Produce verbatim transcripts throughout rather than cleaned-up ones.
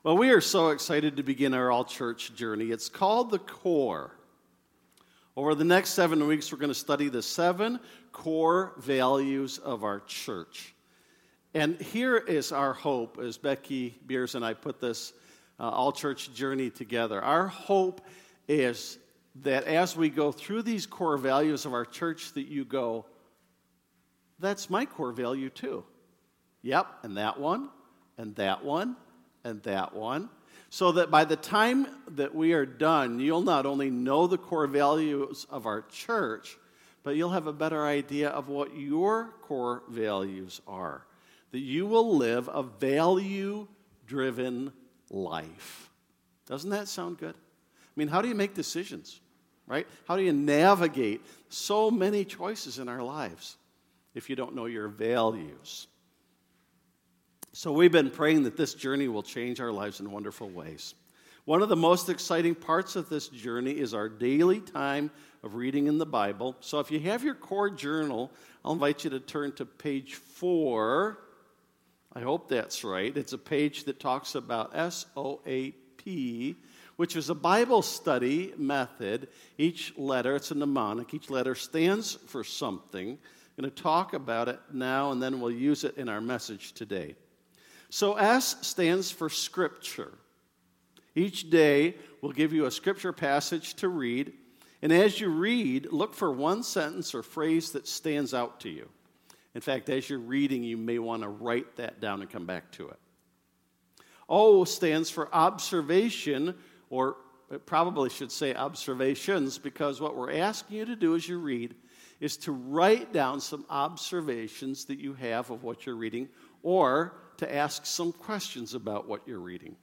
Well, we are so excited to begin our all-church journey. It's called The Core. Over the next seven weeks, we're going to study the seven core values of our church. And here is our hope, as Becky Beers and I put this uh, all-church journey together. Our hope is that as we go through these core values of our church, that you go, that's my core value too. Yep, and that one, and that one, and that one, so that by the time that we are done, you'll not only know the core values of our church, but you'll have a better idea of what your core values are, that you will live a value-driven life. Doesn't that sound good? I mean, how do you make decisions, right? How do you navigate so many choices in our lives if you don't know your values? So we've been praying that this journey will change our lives in wonderful ways. One of the most exciting parts of this journey is our daily time of reading in the Bible. So if you have your core journal, I'll invite you to turn to page four. I hope that's right. It's a page that talks about S O A P, which is a Bible study method. Each letter, it's a mnemonic, each letter stands for something. I'm going to talk about it now, and then we'll use it in our message today. So S stands for Scripture. Each day we'll give you a Scripture passage to read, and as you read, look for one sentence or phrase that stands out to you. In fact, as you're reading, you may want to write that down and come back to it. O stands for observation, or it probably should say observations, because what we're asking you to do as you read is to write down some observations that you have of what you're reading, or to ask some questions about what you're reading.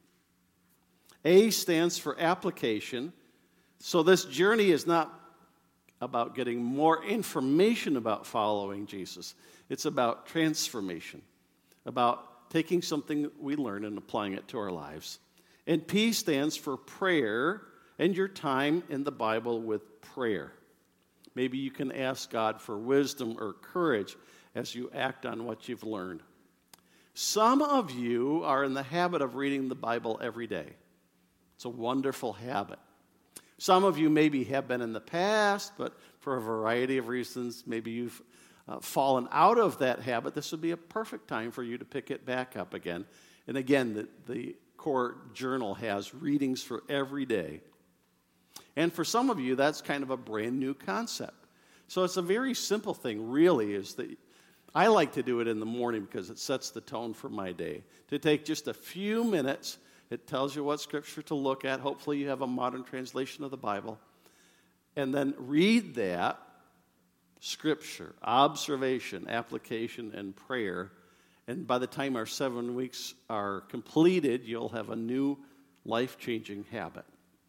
A stands for application. So this journey is not about getting more information about following Jesus. It's about transformation, about taking something we learn and applying it to our lives. And P stands for prayer and your time in the Bible with prayer. Maybe you can ask God for wisdom or courage as you act on what you've learned. Some of you are in the habit of reading the Bible every day. It's a wonderful habit. Some of you maybe have been in the past, but for a variety of reasons, maybe you've uh, fallen out of that habit. This would be a perfect time for you to pick it back up again. And again, the, the core journal has readings for every day. And for some of you, that's kind of a brand new concept. So it's a very simple thing, really, is that I like to do it in the morning because it sets the tone for my day. To take just a few minutes, it tells you what scripture to look at. Hopefully you have a modern translation of the Bible. And then read that scripture, observation, application, and prayer. And by the time our seven weeks are completed, you'll have a new life-changing habit.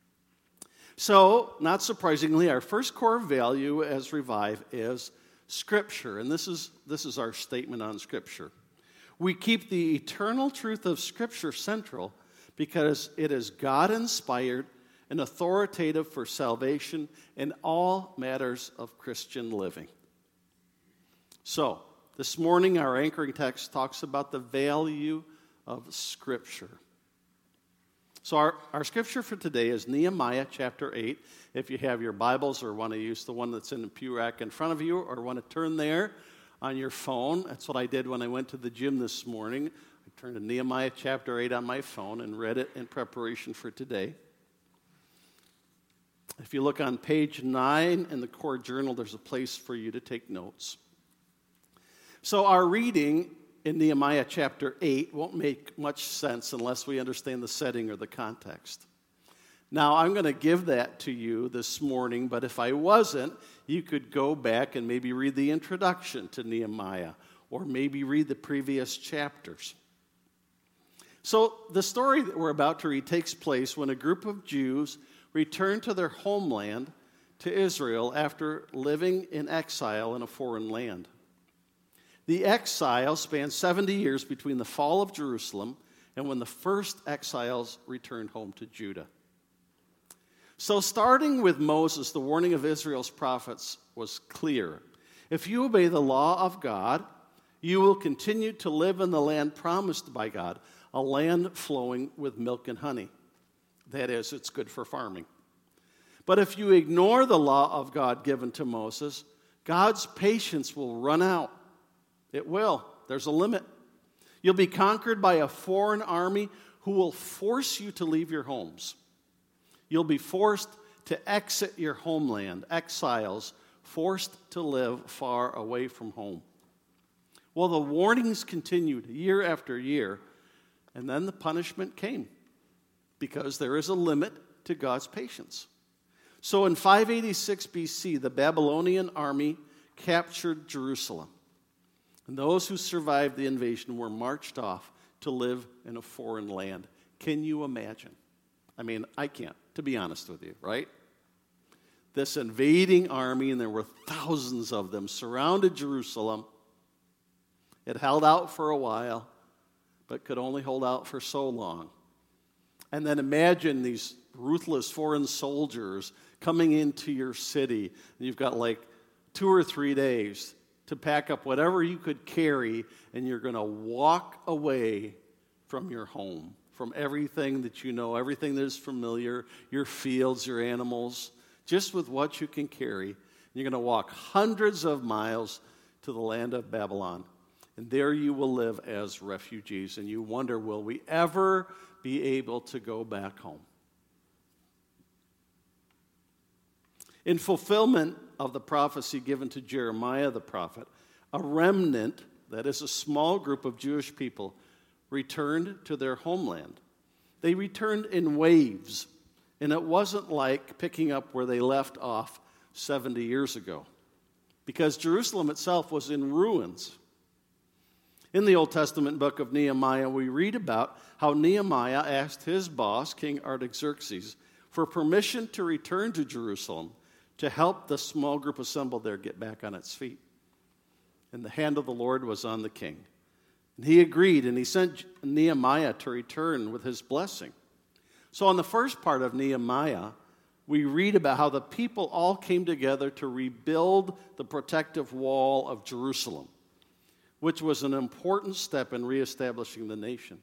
So, not surprisingly, our first core value as Revive is Scripture, and this is this is our statement on Scripture. We keep the eternal truth of Scripture central because it is God-inspired and authoritative for salvation in all matters of Christian living. So, this morning our anchoring text talks about the value of Scripture. So our, our scripture for today is Nehemiah chapter eight. If you have your Bibles or want to use the one that's in the pew rack in front of you or want to turn there on your phone, that's what I did when I went to the gym this morning. I turned to Nehemiah chapter eight on my phone and read it in preparation for today. If you look on page nine in the core journal, there's a place for you to take notes. So our reading in Nehemiah chapter eight won't make much sense unless we understand the setting or the context. Now, I'm going to give that to you this morning, but if I wasn't, you could go back and maybe read the introduction to Nehemiah, or maybe read the previous chapters. So the story that we're about to read takes place when a group of Jews returned to their homeland, to Israel, after living in exile in a foreign land. The exile spanned seventy years between the fall of Jerusalem and when the first exiles returned home to Judah. So starting with Moses, the warning of Israel's prophets was clear. If you obey the law of God You will continue to live in the land promised by God, a land flowing with milk and honey. That is, it's good for farming. But if you ignore the law of God given to Moses, God's patience will run out. It will. There's a limit. You'll be conquered by a foreign army who will force you to leave your homes. You'll be forced to exit your homeland, exiles, forced to live far away from home. Well, the warnings continued year after year, and then the punishment came, because there is a limit to God's patience. So in five eighty-six B C, the Babylonian army captured Jerusalem. And those who survived the invasion were marched off to live in a foreign land. Can you imagine? I mean, I can't, to be honest with you, right? This invading army, and there were thousands of them, surrounded Jerusalem. It held out for a while, but could only hold out for so long. And then imagine these ruthless foreign soldiers coming into your city. And you've got like two or three days to pack up whatever you could carry, and you're going to walk away from your home, from everything that you know, everything that is familiar, your fields, your animals, just with what you can carry. You're going to walk hundreds of miles to the land of Babylon. And there you will live as refugees. And you wonder, will we ever be able to go back home? In fulfillment of the prophecy given to Jeremiah the prophet, a remnant, that is a small group of Jewish people, returned to their homeland. They returned in waves, and it wasn't like picking up where they left off seventy years ago, because Jerusalem itself was in ruins. In the Old Testament book of Nehemiah, we read about how Nehemiah asked his boss, King Artaxerxes, for permission to return to Jerusalem to help the small group assembled there get back on its feet. And the hand of the Lord was on the king. And he agreed, and he sent Nehemiah to return with his blessing. So in the first part of Nehemiah, we read about how the people all came together to rebuild the protective wall of Jerusalem, which was an important step in reestablishing the nation.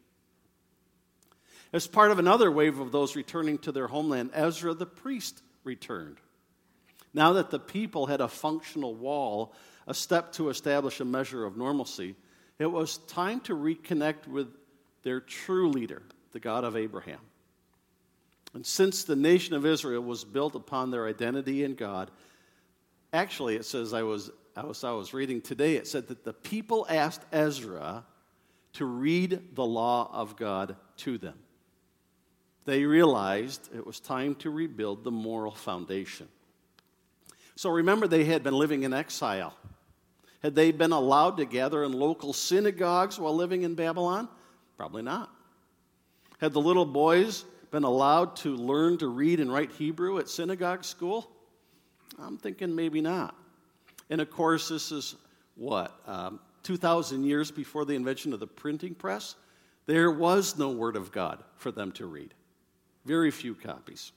As part of another wave of those returning to their homeland, Ezra the priest returned. Now that the people had a functional wall, a step to establish a measure of normalcy, it was time to reconnect with their true leader, the God of Abraham. And since the nation of Israel was built upon their identity in God, actually it says, I was, I was, I was reading today, it said that the people asked Ezra to read the law of God to them. They realized it was time to rebuild the moral foundation. So remember, they had been living in exile. Had they been allowed to gather in local synagogues while living in Babylon? Probably not. Had the little boys been allowed to learn to read and write Hebrew at synagogue school? I'm thinking maybe not. And of course, this is what, um, two thousand years before the invention of the printing press? There was no Word of God for them to read. Very few copies.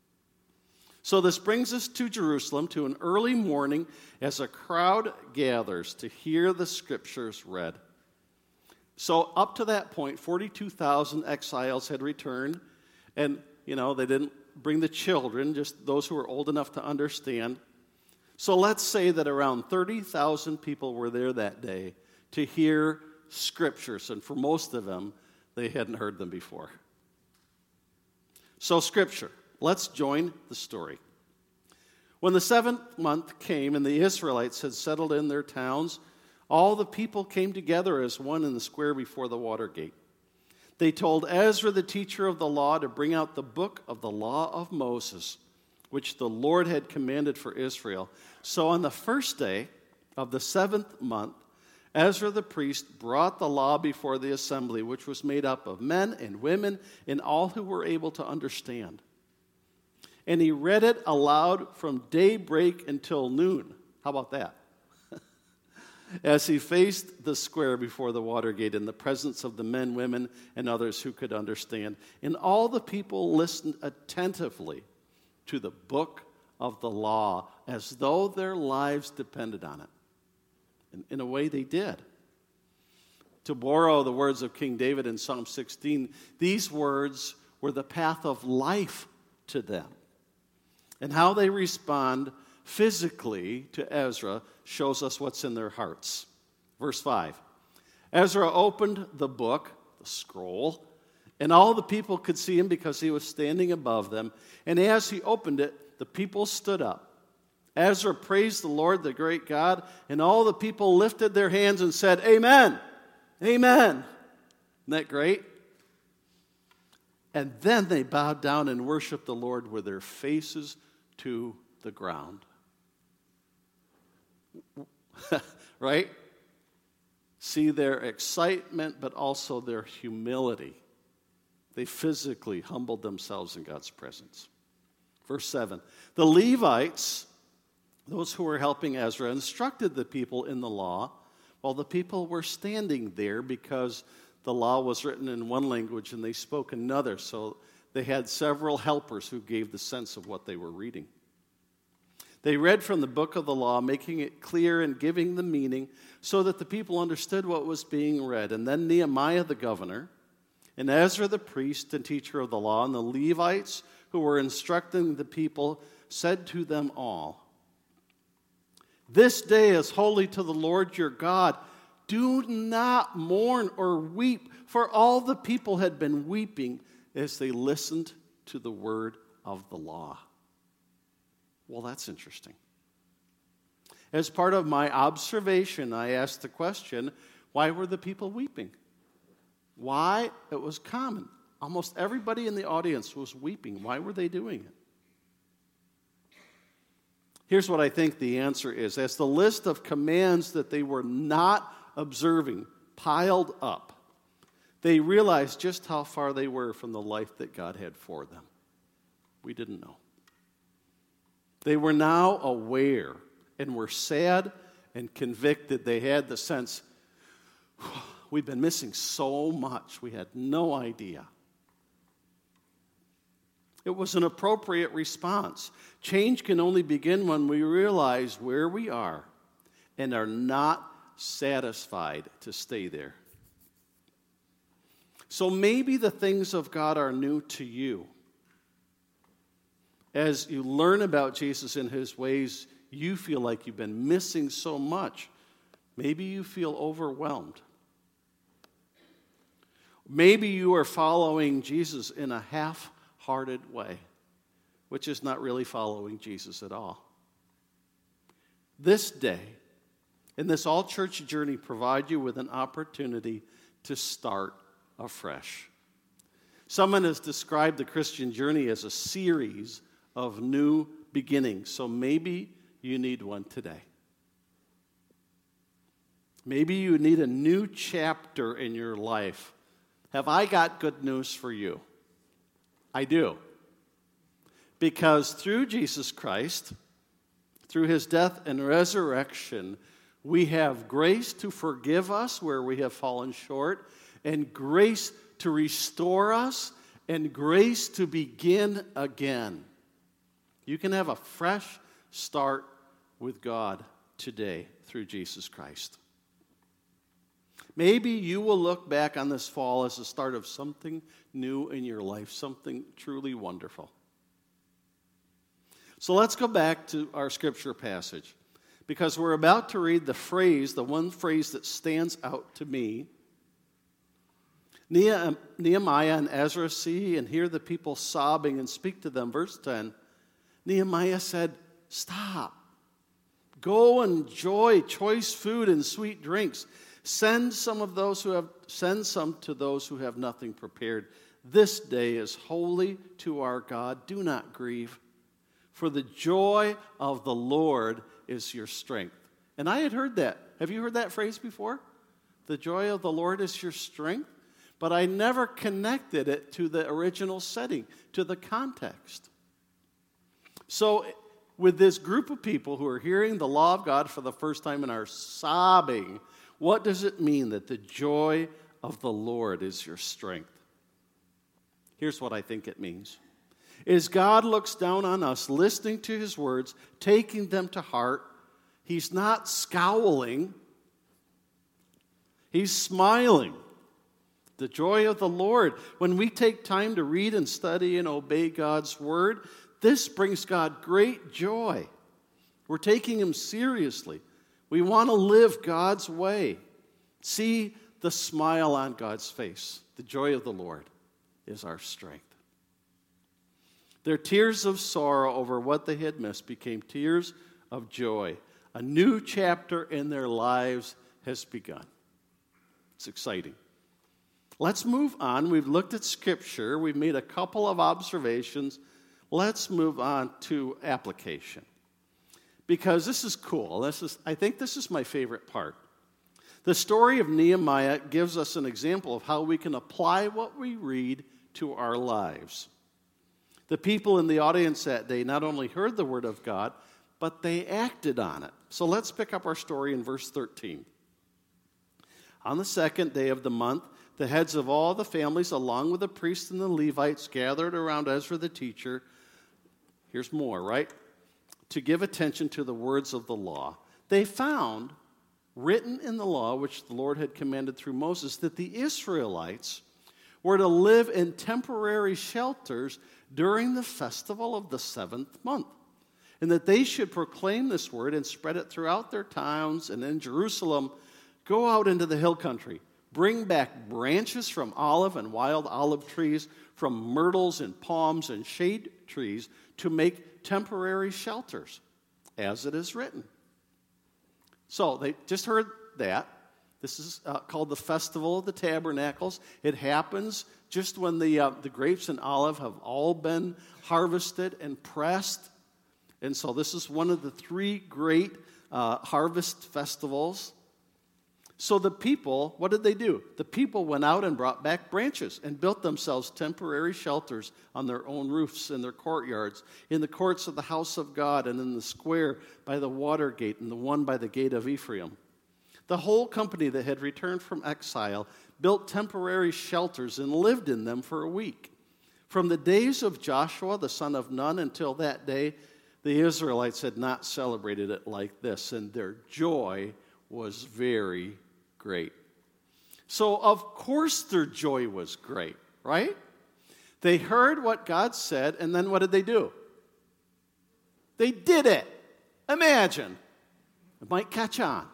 So this brings us to Jerusalem, to an early morning as a crowd gathers to hear the scriptures read. So up to that point, forty-two thousand exiles had returned, and, you know, they didn't bring the children, just those who were old enough to understand. So let's say that around thirty thousand people were there that day to hear scriptures, and for most of them, they hadn't heard them before. So scripture. Let's join the story. When the seventh month came and the Israelites had settled in their towns, all the people came together as one in the square before the water gate. They told Ezra, the teacher of the law, to bring out the book of the law of Moses, which the Lord had commanded for Israel. So on the first day of the seventh month, Ezra the priest brought the law before the assembly, which was made up of men and women and all who were able to understand. And he read it aloud from daybreak until noon. How about that? As he faced the square before the water gate in the presence of the men, women, and others who could understand. And all the people listened attentively to the book of the law as though their lives depended on it. And in a way, they did. To borrow the words of King David in Psalm sixteen, these words were the path of life to them. And how they respond physically to Ezra shows us what's in their hearts. Verse five, Ezra opened the book, the scroll, and all the people could see him because he was standing above them. And as he opened it, the people stood up. Ezra praised the Lord, the great God, and all the people lifted their hands and said, Amen. Amen. Isn't that great? And then they bowed down and worshiped the Lord with their faces to the ground. Right? See their excitement, but also their humility. They physically humbled themselves in God's presence. Verse seven, the Levites, those who were helping Ezra, instructed the people in the law while the people were standing there because the law was written in one language and they spoke another. So they had several helpers who gave the sense of what they were reading. They read from the book of the law, making it clear and giving the meaning so that the people understood what was being read. And then Nehemiah the governor, and Ezra the priest and teacher of the law, and the Levites who were instructing the people said to them all, This day is holy to the Lord your God. Do not mourn or weep, for all the people had been weeping as they listened to the word of the law. Well, that's interesting. As part of my observation, I asked the question, why were the people weeping? Why? It was common. Almost everybody in the audience was weeping. Why were they doing it? Here's what I think the answer is. As the list of commands that they were not observing piled up, they realized just how far they were from the life that God had for them. We didn't know. They were now aware and were sad and convicted. They had the sense, we've been missing so much. We had no idea. It was an appropriate response. Change can only begin when we realize where we are and are not satisfied to stay there. So maybe the things of God are new to you. As you learn about Jesus and his ways, you feel like you've been missing so much. Maybe you feel overwhelmed. Maybe you are following Jesus in a half-hearted way, which is not really following Jesus at all. This day, and this all-church journey provide you with an opportunity to start afresh. Someone has described the Christian journey as a series of new beginnings, so maybe you need one today. Maybe you need a new chapter in your life. Have I got good news for you? I do. Because through Jesus Christ, through his death and resurrection, we have grace to forgive us where we have fallen short, and grace to restore us, and grace to begin again. You can have a fresh start with God today through Jesus Christ. Maybe you will look back on this fall as the start of something new in your life, something truly wonderful. So let's go back to our scripture passage, because we're about to read the phrase, the one phrase that stands out to me. Nehemiah and Ezra see and hear the people sobbing and speak to them. Verse ten, Nehemiah said, "Stop. Go enjoy choice food and sweet drinks. Send some of those who have send some to those who have nothing prepared. This day is holy to our God. Do not grieve, for the joy of the Lord is your strength." And I had heard that. Have you heard that phrase before? The joy of the Lord is your strength? But I never connected it to the original setting, to the context. So with this group of people who are hearing the law of God for the first time and are sobbing, what does it mean that the joy of the Lord is your strength? Here's what I think it means. As God looks down on us, listening to his words, taking them to heart, he's not scowling. He's smiling. The joy of the Lord. When we take time to read and study and obey God's word, this brings God great joy. We're taking him seriously. We want to live God's way. See the smile on God's face. The joy of the Lord is our strength. Their tears of sorrow over what they had missed became tears of joy. A new chapter in their lives has begun. It's exciting. Let's move on. We've looked at Scripture. We've made a couple of observations. Let's move on to application. Because this is cool. This is, I think this is my favorite part. The story of Nehemiah gives us an example of how we can apply what we read to our lives. The people in the audience that day not only heard the word of God, but they acted on it. So let's pick up our story in verse thirteen. On the second day of the month, the heads of all the families, along with the priests and the Levites, gathered around Ezra the teacher. Here's more, right? To give attention to the words of the law. They found, written in the law, which the Lord had commanded through Moses, that the Israelites were to live in temporary shelters during the festival of the seventh month, and that they should proclaim this word and spread it throughout their towns, and in Jerusalem, go out into the hill country. Bring back branches from olive and wild olive trees, from myrtles and palms and shade trees to make temporary shelters, as it is written. So they just heard that. This is uh, called the Festival of the Tabernacles. It happens just when the, uh, the grapes and olive have all been harvested and pressed. And so this is one of the three great uh, harvest festivals. So the people, what did they do? The people went out and brought back branches and built themselves temporary shelters on their own roofs in their courtyards, in the courts of the house of God, and in the square by the water gate and the one by the gate of Ephraim. The whole company that had returned from exile built temporary shelters and lived in them for a week. From the days of Joshua, the son of Nun, until that day, the Israelites had not celebrated it like this, and their joy was very great. So, of course, their joy was great, right? They heard what God said, and then what did they do? They did it. Imagine. It might catch on.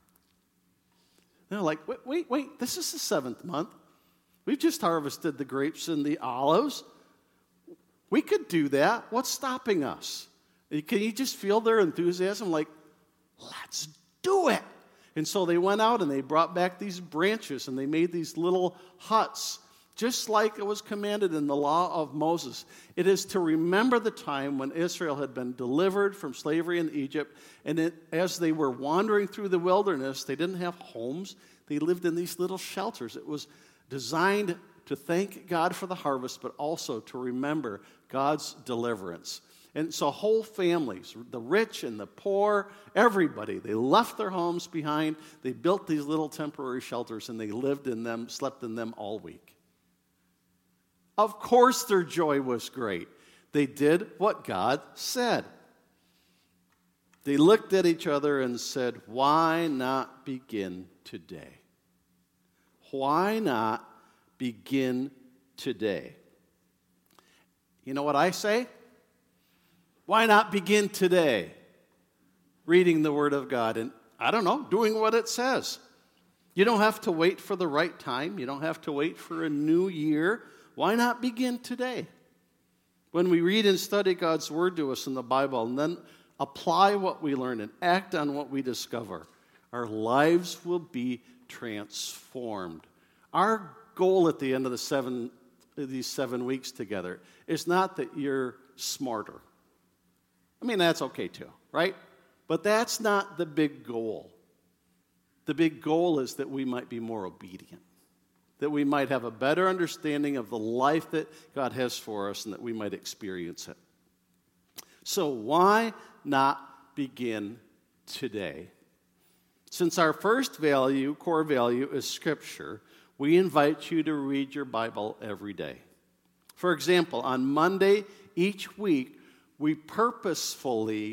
They're like, wait, wait, wait, this is the seventh month. We've just harvested the grapes and the olives. We could do that. What's stopping us? Can you just feel their enthusiasm? Like, let's do it. And so they went out and they brought back these branches and they made these little huts, just like it was commanded in the law of Moses. It is to remember the time when Israel had been delivered from slavery in Egypt, and it, as they were wandering through the wilderness, they didn't have homes. They lived in these little shelters. It was designed to thank God for the harvest, but also to remember God's deliverance. And so whole families, the rich and the poor, everybody, they left their homes behind. They built these little temporary shelters, and they lived in them, slept in them all week. Of course their joy was great. They did what God said. They looked at each other and said, why not begin today? Why not begin today? You know what I say? Why not begin today reading the Word of God and, I don't know, doing what it says? You don't have to wait for the right time. You don't have to wait for a new year. Why not begin today? When we read and study God's Word to us in the Bible and then apply what we learn and act on what we discover, our lives will be transformed. Our goal at the end of the seven, these seven weeks together is not that you're smarter. I mean, that's okay too, right? But that's not the big goal. The big goal is that we might be more obedient, that we might have a better understanding of the life that God has for us, and that we might experience it. So why not begin today? Since our first value, core value, is Scripture, we invite you to read your Bible every day. For example, on Monday each week, we purposefully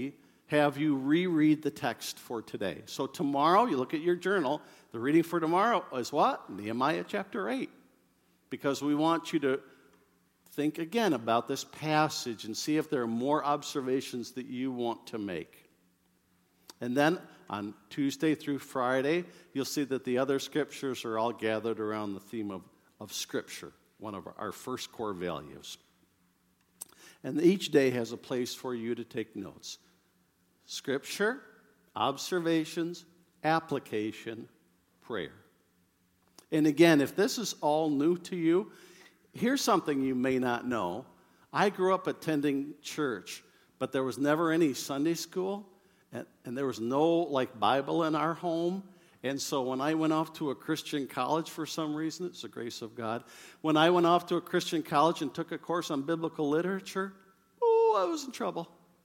have you reread the text for today. So tomorrow, you look at your journal, the reading for tomorrow is what? Nehemiah chapter eight. Because we want you to think again about this passage and see if there are more observations that you want to make. And then on Tuesday through Friday, you'll see that the other scriptures are all gathered around the theme of, of Scripture, one of our, our first core values. And each day has a place for you to take notes. Scripture, observations, application, prayer. And again, if this is all new to you, here's something you may not know. I grew up attending church, but there was never any Sunday school, and, and there was no like Bible in our home. And so when I went off to a Christian college for some reason, it's the grace of God, when I went off to a Christian college and took a course on biblical literature, oh, I was in trouble.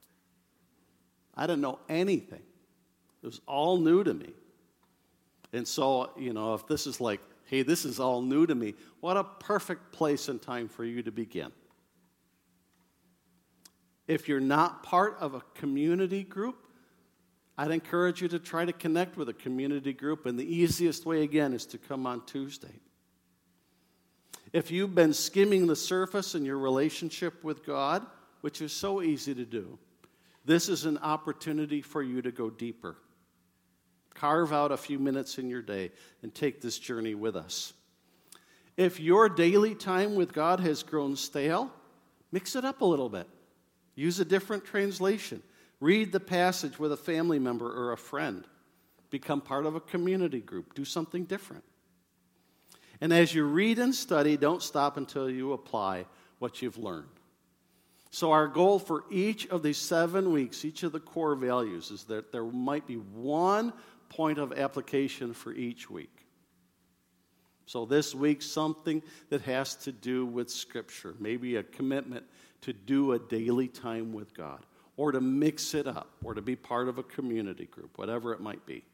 I didn't know anything. It was all new to me. And so, you know, if this is like, hey, this is all new to me, what a perfect place and time for you to begin. If you're not part of a community group, I'd encourage you to try to connect with a community group, and the easiest way, again, is to come on Tuesday. If you've been skimming the surface in your relationship with God, which is so easy to do, this is an opportunity for you to go deeper. Carve out a few minutes in your day and take this journey with us. If your daily time with God has grown stale, mix it up a little bit. Use a different translation. Read the passage with a family member or a friend. Become part of a community group. Do something different. And as you read and study, don't stop until you apply what you've learned. So our goal for each of these seven weeks, each of the core values, is that there might be one point of application for each week. So this week, something that has to do with Scripture, maybe a commitment to do a daily time with God, or to mix it up, or to be part of a community group, whatever it might be.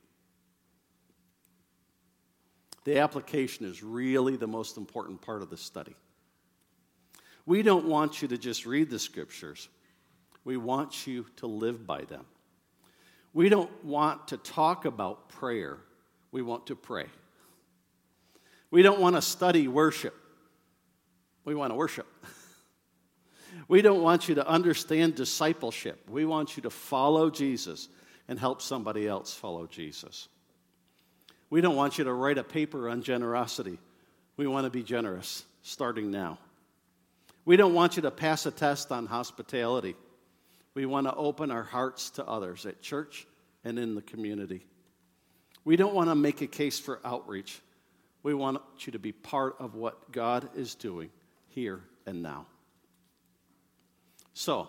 The application is really the most important part of the study. We don't want you to just read the Scriptures. We want you to live by them. We don't want to talk about prayer. We want to pray. We don't want to study worship. We want to worship. We don't want you to understand discipleship. We want you to follow Jesus and help somebody else follow Jesus. We don't want you to write a paper on generosity. We want to be generous, starting now. We don't want you to pass a test on hospitality. We want to open our hearts to others at church and in the community. We don't want to make a case for outreach. We want you to be part of what God is doing here and now. So,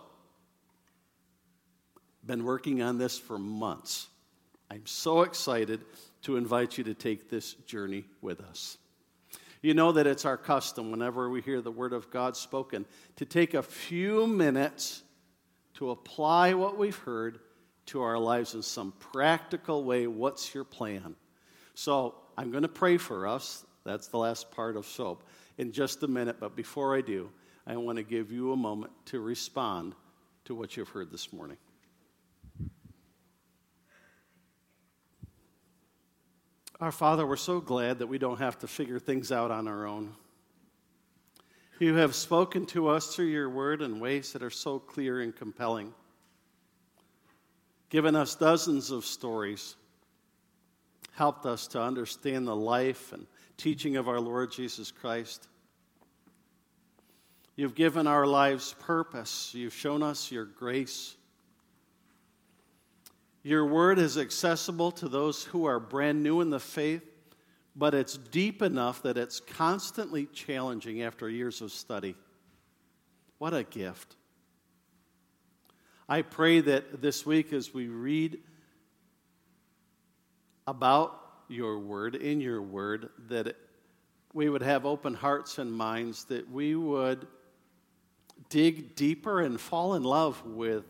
been working on this for months. I'm so excited to invite you to take this journey with us. You know that it's our custom whenever we hear the Word of God spoken to take a few minutes to apply what we've heard to our lives in some practical way. What's your plan? So I'm going to pray for us. That's the last part of SOAP in just a minute. But before I do, I want to give you a moment to respond to what you've heard this morning. Our Father, we're so glad that we don't have to figure things out on our own. You have spoken to us through your word in ways that are so clear and compelling. Given us dozens of stories, helped us to understand the life and teaching of our Lord Jesus Christ. You've given our lives purpose. You've shown us your grace. Your word is accessible to those who are brand new in the faith, but it's deep enough that it's constantly challenging after years of study. What a gift. I pray that this week as we read about your word, in your word, that it, we would have open hearts and minds, that we would dig deeper and fall in love with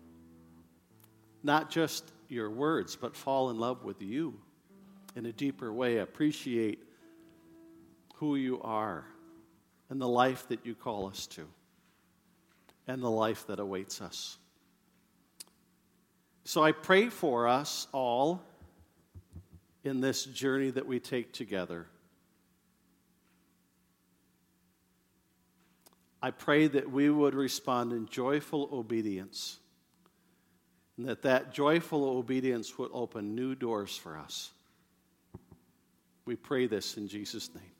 not just your words, but fall in love with you in a deeper way. Appreciate who you are and the life that you call us to and the life that awaits us. So I pray for us all in this journey that we take together. I pray that we would respond in joyful obedience, and that that joyful obedience would open new doors for us. We pray this in Jesus' name.